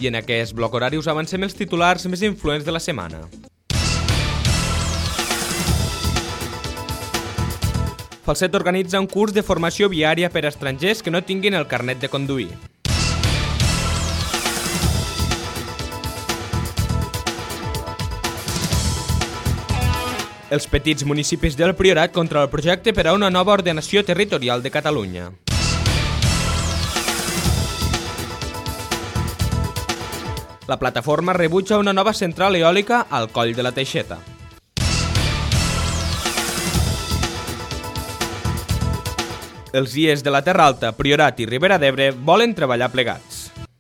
I en aquest bloc horari us avancem els titulars més influents de la setmana. Falset organitza un curs de formació viària per a estrangers que no tinguin el carnet de conduir. Els petits municipis del Priorat contra el projecte per a una nova ordenació territorial de Catalunya. La plataforma rebutja una nova central eòlica al Coll de la Teixeta. Els IES de la Terra Alta, Priorat i Ribera d'Ebre volen treballar plegats.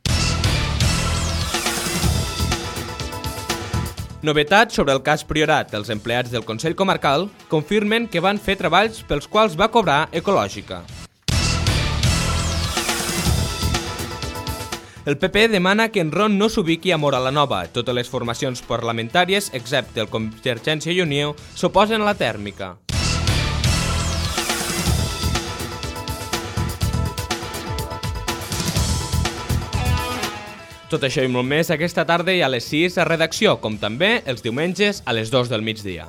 Novetat sobre el cas Priorat. Els empleats del Consell Comarcal confirmen que van fer treballs pels quals va cobrar Ecològica. El PP demana que Enron no s'ubiqui a Móra la Nova. Totes les formacions parlamentàries, excepte el Convergència i Unió, s'oposen a la tèrmica. Tot això i molt més aquesta tarda i a les 6 a redacció, com també els diumenges a les 2 del migdia.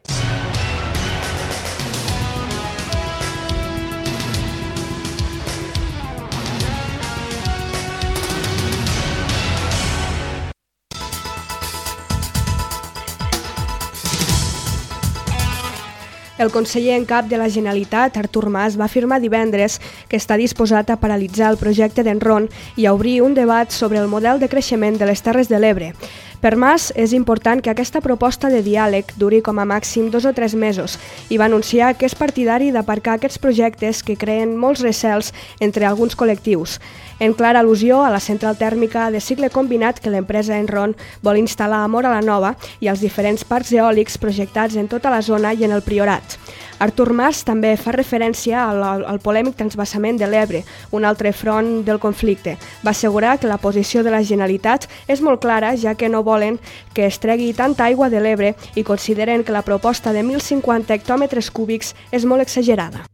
El conseller en cap de la Generalitat, Artur Mas, va afirmar divendres que està disposat a paralitzar el projecte d'Enron i a obrir un debat sobre el model de creixement de les Terres de l'Ebre. Per Mas, és important que aquesta proposta de diàleg duri com a màxim 2 o 3 mesos i va anunciar que és partidari d'aparcar aquests projectes que creen molts recels entre alguns col·lectius. En clara al·lusió a la central tèrmica de cicle combinat que l'empresa Enron vol instal·lar a Móra la Nova i als diferents parcs eòlics projectats en tota la zona i en el Priorat. Artur Mas també fa referència al polèmic transvasament de l'Ebre, un altre front del conflicte. Va assegurar que la posició de la Generalitat és molt clara, ja que no volen que es tregui tanta aigua de l'Ebre i consideren que la proposta de 1.050 hectòmetres cúbics és molt exagerada.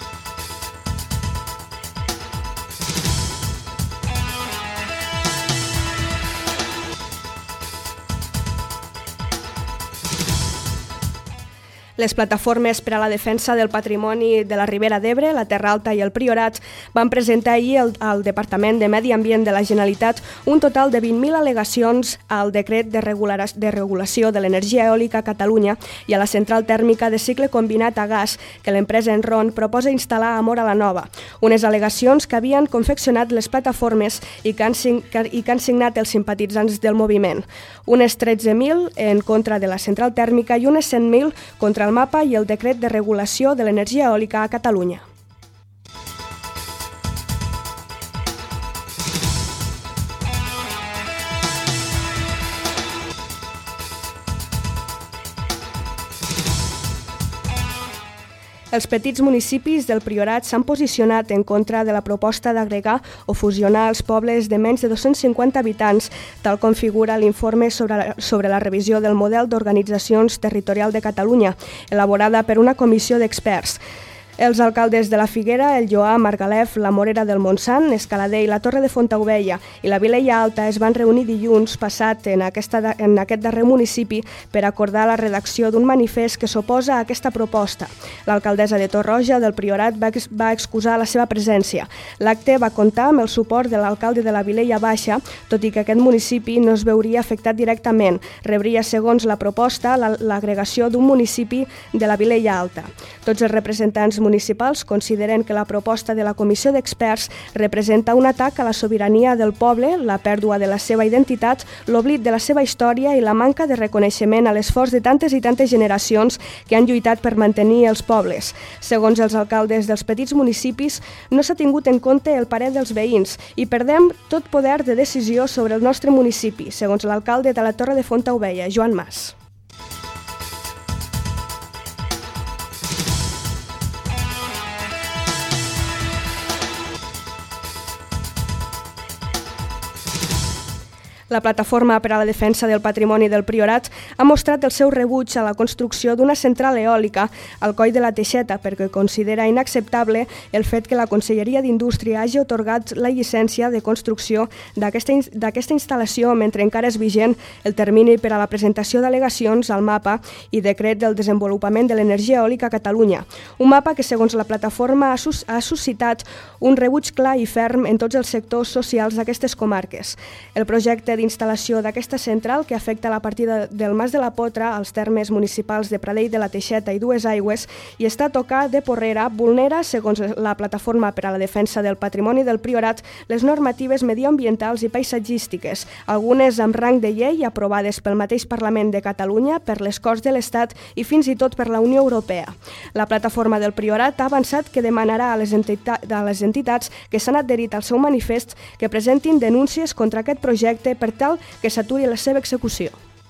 Les plataformes per a la defensa del patrimoni de la Ribera d'Ebre, la Terra Alta i el Priorat van presentar ahir al Departament de Medi Ambient de la Generalitat un total de 20.000 al·legacions al decret de regulació de l'energia eòlica a Catalunya i a la central tèrmica de cicle combinat a gas que l'empresa Enron proposa instal·lar a Móra la Nova. Unes al·legacions que havien confeccionat les plataformes i que han signat els simpatitzants del moviment. Unes 13.000 en contra de la central tèrmica i unes 100.000 contra el mapa i el decret de regulació de l'energia eòlica a Catalunya. Els petits municipis del Priorat s'han posicionat en contra de la proposta d'agregar o fusionar els pobles de menys de 250 habitants, tal com figura l'informe sobre la revisió del model d'organitzacions territorial de Catalunya, elaborada per una comissió d'experts. Els alcaldes de la Figuera, el Lloar, Margalef, la Morera del Montsant, Escaladei, la Torre de Fontaubella i la Vilella Alta es van reunir dilluns passat en aquest darrer municipi per acordar la redacció d'un manifest que s'oposa a aquesta proposta. L'alcaldessa de Torroja del Priorat va excusar la seva presència. L'acte va comptar amb el suport de l'alcalde de la Vilella Baixa, tot i que aquest municipi no es veuria afectat directament. Rebria, segons la proposta, l'agregació d'un municipi de la Vilella Alta. Tots els representants municipals consideren que la proposta de la comissió d'experts representa un atac a la sobirania del poble, la pèrdua de la seva identitat, l'oblit de la seva història i la manca de reconeixement a l'esforç de tantes i tantes generacions que han lluitat per mantenir els pobles. Segons els alcaldes dels petits municipis, no s'ha tingut en compte el parer dels veïns i perdem tot poder de decisió sobre el nostre municipi, segons l'alcalde de la Torre de Fontaubella, Joan Mas. La Plataforma per a la Defensa del Patrimoni del Priorat ha mostrat el seu rebuig a la construcció d'una central eòlica al Coll de la Teixeta perquè considera inacceptable el fet que la Conselleria d'Indústria hagi atorgat la llicència de construcció d'aquesta instal·lació mentre encara és vigent el termini per a la presentació d'al·legacions al mapa i decret del desenvolupament de l'energia eòlica a Catalunya. Un mapa que, segons la plataforma, ha suscitat un rebuig clar i ferm en tots els sectors socials d'aquestes comarques. El projecte d'instal·lació d'aquesta central, que afecta la partida del Mas de la Potra, als termes municipals de Pradell de la Teixeta i Dues Aigües, i està a tocar de Porrera, vulnera, segons la Plataforma per a la Defensa del Patrimoni del Priorat, les normatives medioambientals i paisatgístiques, algunes amb rang de llei aprovades pel mateix Parlament de Catalunya, per les Corts de l'Estat i fins i tot per la Unió Europea. La Plataforma del Priorat ha avançat que demanarà a les entitats que s'han adherit al seu manifest que presentin denúncies contra aquest projecte per tal que s'aturi la seva execució.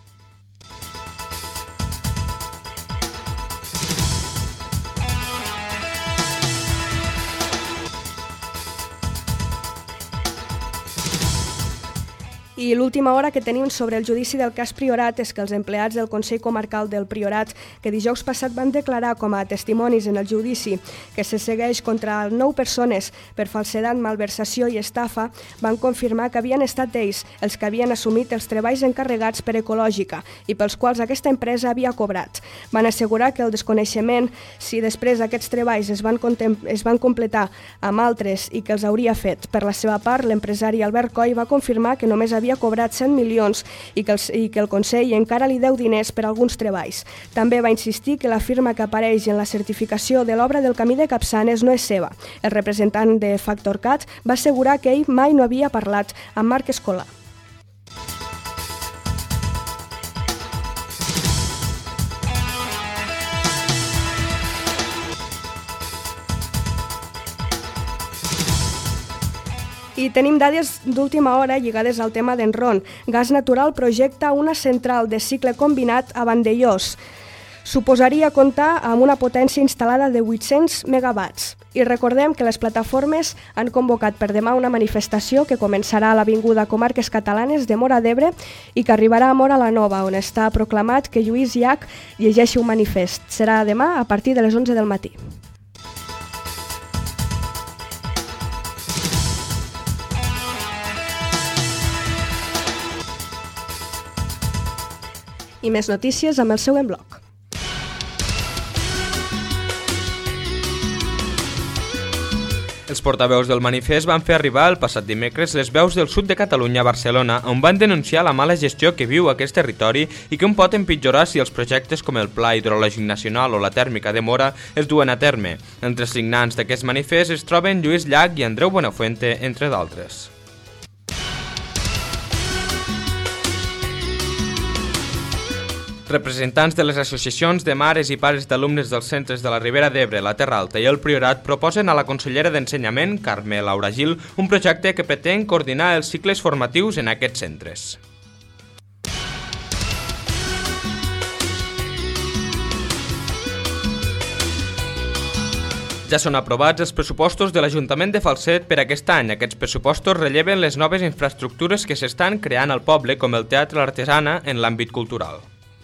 I l'última hora que tenim sobre el judici del cas Priorat és que els empleats del Consell Comarcal del Priorat, que dijous passat van declarar com a testimonis en el judici que se segueix contra 9 persones per falsedat, malversació i estafa, van confirmar que havien estat ells els que havien assumit els treballs encarregats per Ecològica i pels quals aquesta empresa havia cobrat. Van assegurar que el desconeixement, si després aquests treballs es van completar amb altres i que els hauria fet. Per la seva part, l'empresari Albert Coll va confirmar que només havia cobrat 100 milions i que el Consell encara li deu diners per alguns treballs. També va insistir que la firma que apareix en la certificació de l'obra del Camí de Capçanes no és seva. El representant de FactorCat va assegurar que ell mai no havia parlat amb Marc Escolà. I tenim dades d'última hora lligades al tema d'Enron. Gas Natural projecta una central de cicle combinat a Vandellós. Suposaria comptar amb una potència instal·lada de 800 megawatts. I recordem que les plataformes han convocat per demà una manifestació que començarà a l'Avinguda Comarques Catalanes de Móra d'Ebre i que arribarà a Móra la Nova, on està proclamat que Lluís Llach llegeixi un manifest. Serà demà a partir de les 11 del matí. I més notícies amb el següent bloc. Els portaveus del manifest van fer arribar el passat dimecres les veus del sud de Catalunya a Barcelona, on van denunciar la mala gestió que viu aquest territori i que pot empitjorar si els projectes com el Pla Hidrològic Nacional o la tèrmica de Móra es duen a terme. Entre els signants d'aquest manifest es troben Lluís Llach i Andreu Buenafuente, entre d'altres. Representants de les associacions de mares i pares d'alumnes dels centres de la Ribera d'Ebre, la Terra Alta i el Priorat proposen a la consellera d'Ensenyament, Carme Laura Gil, un projecte que pretén coordinar els cicles formatius en aquests centres. Ja són aprovats els pressupostos de l'Ajuntament de Falset per aquest any. Aquests pressupostos relleven les noves infraestructures que s'estan creant al poble, com el Teatre L'Artesana, en l'àmbit cultural.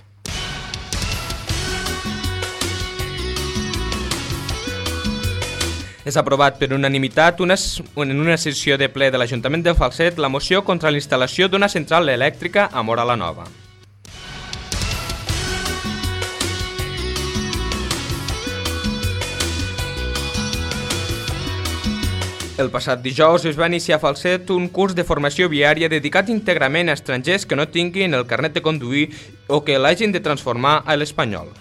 És aprovat per unanimitat en una sessió de ple de l'Ajuntament de Falset la moció contra la instal·lació d'una central elèctrica a Móra la Nova. El passat dijous es va iniciar a Falset un curs de formació viària dedicat íntegrament a estrangers que no tinguin el carnet de conduir o que l'hagin de transformar a l'espanyol.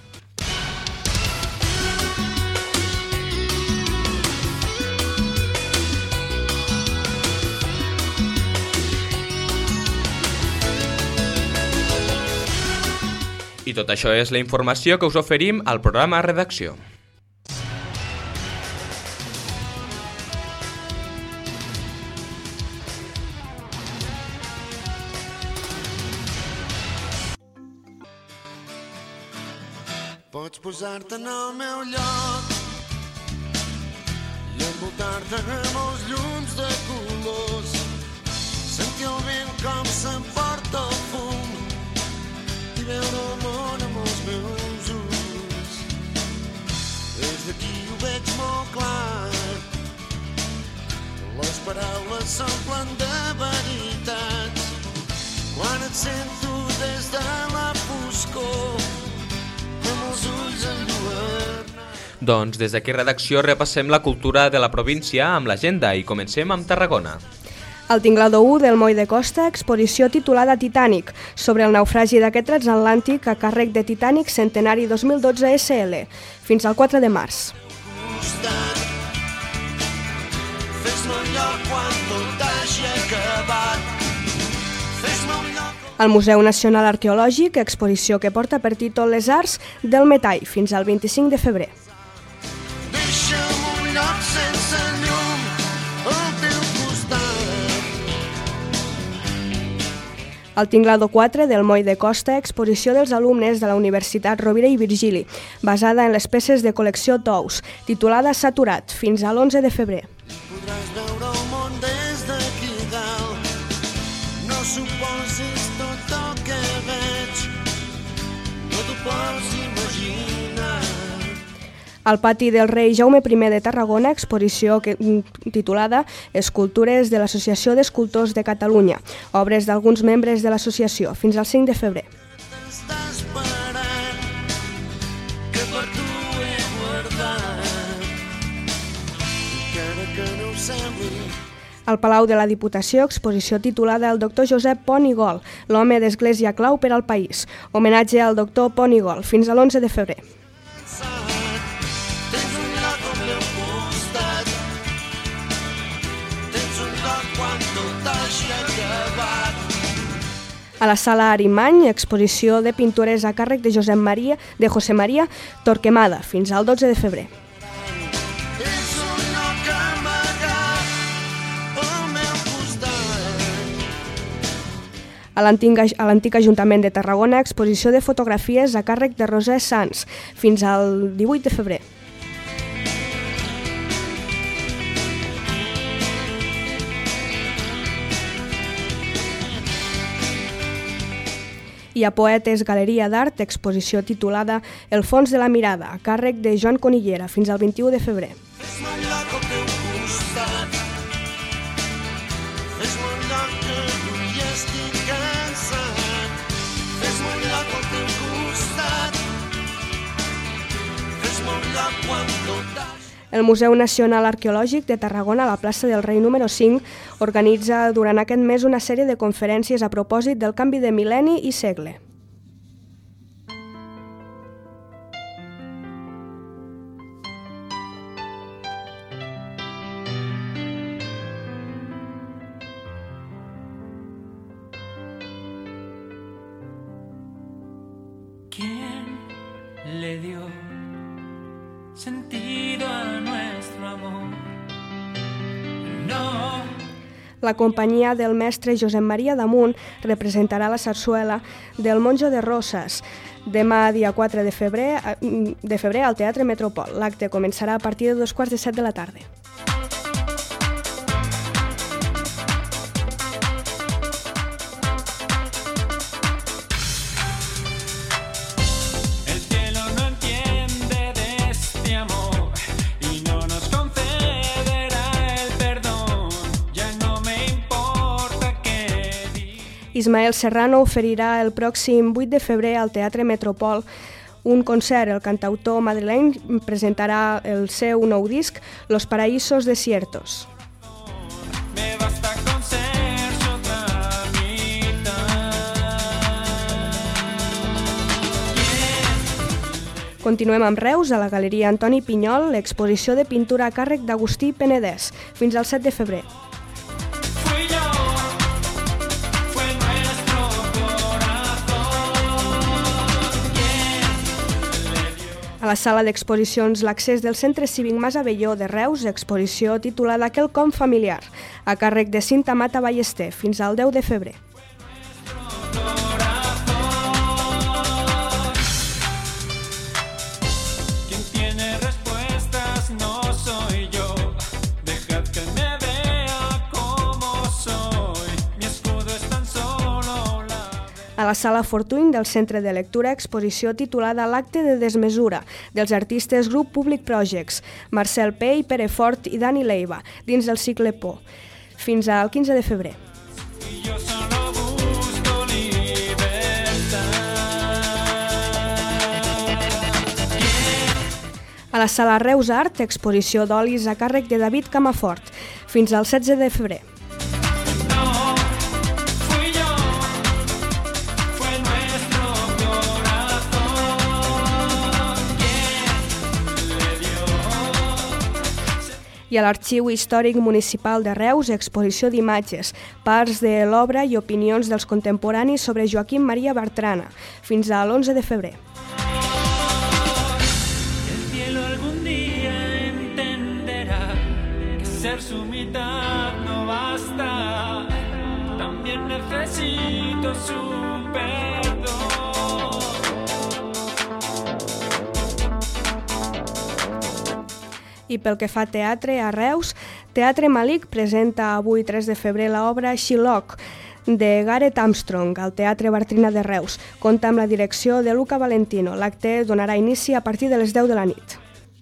I tot això és la informació que us oferim al programa Redacció. Pots posar-te en el meu lloc i envoltar-te amb els llums de colors, sentir el vent com se'n pot paraules s'omplen de veritats. Quan et sento des de la foscor, amb els ulls enlluernats. Doncs des d'aquí redacció repassem la cultura de la província amb l'agenda i comencem amb Tarragona. El Tinglador 1 del Moll de Costa, exposició titulada Titanic, sobre el naufragi d'aquest transatlàntic a càrrec de Titanic Centenari 2012 SL, fins al 4 de març. El Museu Nacional Arqueològic, exposició que porta per títol Les Arts del Metall, fins al 25 de febrer. Deixa'm un lloc sense llum al teu costat. El Tinglador 4 del Moll de Costa, exposició dels alumnes de la Universitat Rovira i Virgili, basada en les peces de col·lecció Tous, titulada Saturat, fins a l'11 de febrer. Podràs veure el món des d'aquí dalt. No suposis tot el que veig, no t'ho pots imaginar. Al pati del rei Jaume I de Tarragona, exposició titulada Escultures de l'Associació d'Escultors de Catalunya, obres d'alguns membres de l'associació, fins al 5 de febrer. T'estàs esperant, que per tu he guardat, encara que no ho sembli. Al Palau de la Diputació, exposició titulada El doctor Josep Pont i Gol, l'home d'església clau per al país, homenatge al doctor Pont i Gol, fins a l'11 de febrer. Tens un lloc al meu costat, tens un lloc quan tot hagi acabat. A la Sala Arimany, exposició de pintures a càrrec de José María Torquemada, fins al 12 de febrer. És un lloc amagat al meu costat. A l'antic Ajuntament de Tarragona, exposició de fotografies a càrrec de Roser Sans, fins al 18 de febrer. I a Poetes Galeria d'Art, exposició titulada El fons de la mirada, a càrrec de Joan Conillera, fins al 21 de febrer. Fes-me un lloc al teu costat, fes-me un lloc que avui estic cansat. Fes-me un lloc al teu costat, fes-me un lloc quan tot hagi. El Museu Nacional Arqueològic de Tarragona, a la plaça del Rei número 5, organitza durant aquest mes una sèrie de conferències a propòsit del canvi de mil·lenni i segle. ¿Quién le dio sentido a nuestro amor? No. La companyia del mestre Josep Maria Damunt representarà la sarsuela del Monjo de Roses demà, dia 4 de febrer al Teatre Metropol. L'acte començarà a partir de 6:45 de la tarda. Ismael Serrano oferirà el pròxim 8 de febrer al Teatre Metropol un concert. El cantautor madrileny presentarà el seu nou disc, Los Paraísos Desiertos. Continuem amb Reus, a la Galeria Antoni Pinyol, l'exposició de pintura a càrrec d'Agustí Penedès, fins al 7 de febrer. A la sala d'exposicions L'Accés del Centre Cívic Mas Abelló de Reus, exposició titulada Quelcom familiar, a càrrec de Cinta Mata Ballester, fins al 10 de febrer. A la Sala Fortuny del Centre de Lectura, exposició titulada L'acte de desmesura, dels artistes Grup Public Projects, Marcel Pey, Pere Fort i Dani Leiva, dins del cicle Por. fins al 15 de febrer. A la Sala Reus Art, exposició d'olis a càrrec de David Camafort, fins al 16 de febrer. I a l'Arxiu Històric Municipal de Reus, exposició d'imatges, parts de l'obra i opinions dels contemporanis sobre Joaquim Maria Bertrana, fins a l'11 de febrer. El cielo algún día entenderá que ser su mitad no basta. También necesito su perdón. I pel que fa a teatre, a Reus, Teatre Malik presenta avui 3 de febrer l'obra Shylock, de Gareth Armstrong, al Teatre Bartrina de Reus. Compta amb la direcció de Luca Valentino. L'acte donarà inici a partir de les 10 de la nit.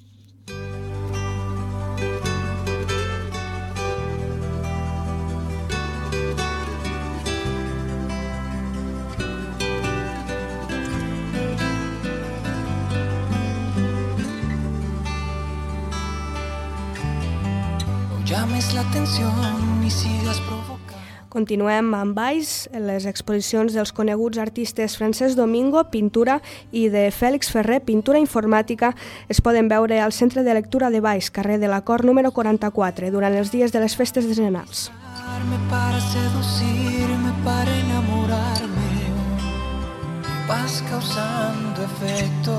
Llames la atención y sigas provocando. Continuem amb Valls, les exposicions dels coneguts artistes Francesc Domingo, pintura, i de Fèlix Ferrer, pintura informàtica, es poden veure al Centre de Lectura de Valls, carrer de la Cor número 44, durant els dies de les festes decennals. Para seducirme, para enamorarme, vas causando efecto.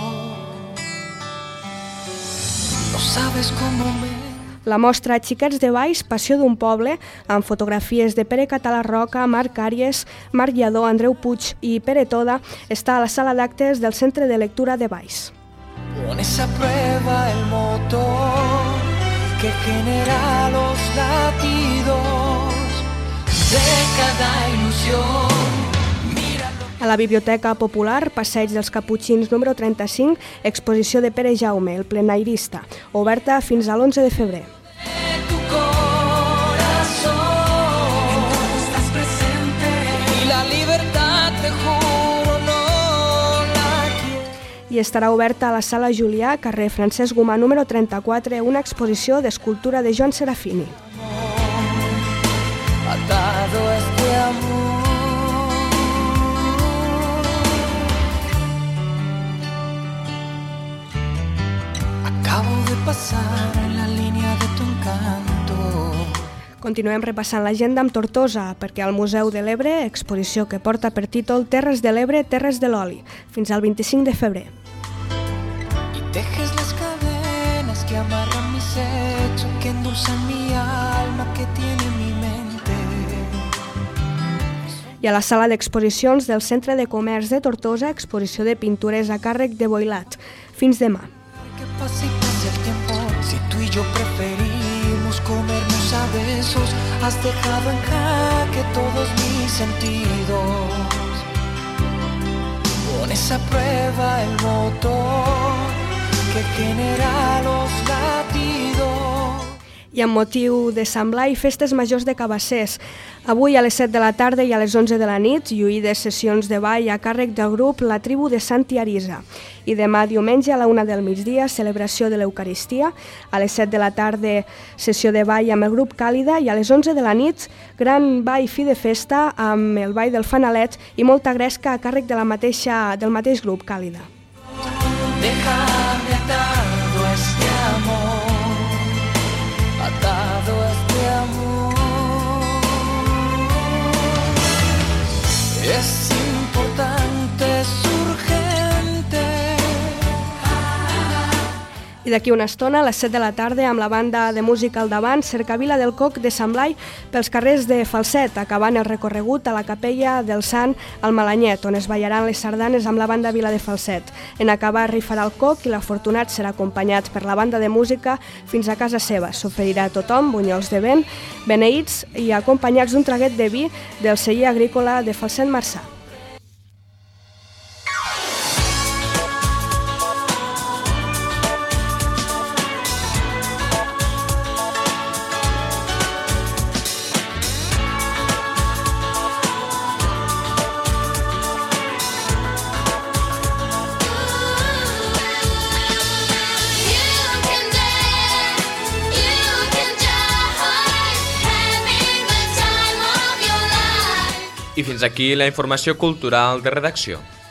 No sabes cómo me... La mostra Xiquets de Valls, Passió d'un poble, amb fotografies de Pere Català Roca, Marc Àries, Marc Lladó, Andreu Puig i Pere Toda, està a la sala d'actes del Centre de Lectura de Valls. Pones a prueba el motor que genera los latidos de cada ilusión. A la Biblioteca Popular, Passeig dels Caputxins número 35, exposició de Pere Jaume, el plenairista, oberta fins a l'11 de febrer. I estarà oberta a la Sala Julià, carrer Francesc Gomà número 34, una exposició d'escultura de Joan Serafini. Atado este amor. Acabo de passar en la línia de tu encanto. Continuem repassant l'agenda amb Tortosa, perquè al Museu de l'Ebre, exposició que porta per títol Terres de l'Ebre, Terres de l'Oli, fins al 25 de febrer. Y tejes las cadenas que amarran mis hechos, que endulzan mi alma, que tiene mi mente. I a la sala d'exposicions del Centre de Comerç de Tortosa, exposició de pintures a càrrec de Boilat, fins demà. Que pase y pase el tiempo, si tú y yo preferimos comernos a besos, has dejado en jaque todos mis sentidos. Pones a prueba el motor que genera los latidos. I amb motiu de Sant Blai, festes majors de Cabassers. Avui a les 7 de la tarda i a les 11 de la nit, lluïdes sessions de ball a càrrec del grup La Tribu de Santi Arisa. I demà diumenge a la 1 del migdia, celebració de l'Eucaristia. A les 7 de la tarda, sessió de ball amb el grup Càlida. I a les 11 de la nit, gran ball fi de festa amb el ball del Fanalet i molta gresca a càrrec del mateix grup Càlida. Déjame atado a este amor, atado a este amor. Es importante, es urgente. I d'aquí una estona, a les 7 de la tarda, amb la banda de música al davant, Cercavila del Coc de Sant Blai pels carrers de Falset, acabant el recorregut a la capella del Sant al Malanyet, on es ballaran les sardanes amb la banda Vila de Falset. En acabar rifarà el coc i l'afortunat serà acompanyat per la banda de música fins a casa seva. S'oferirà a tothom bunyols de vent, beneïts i acompanyats d'un traguet de vi del celler agrícola de Falset Marçà. I fins aquí la informació cultural de redacció.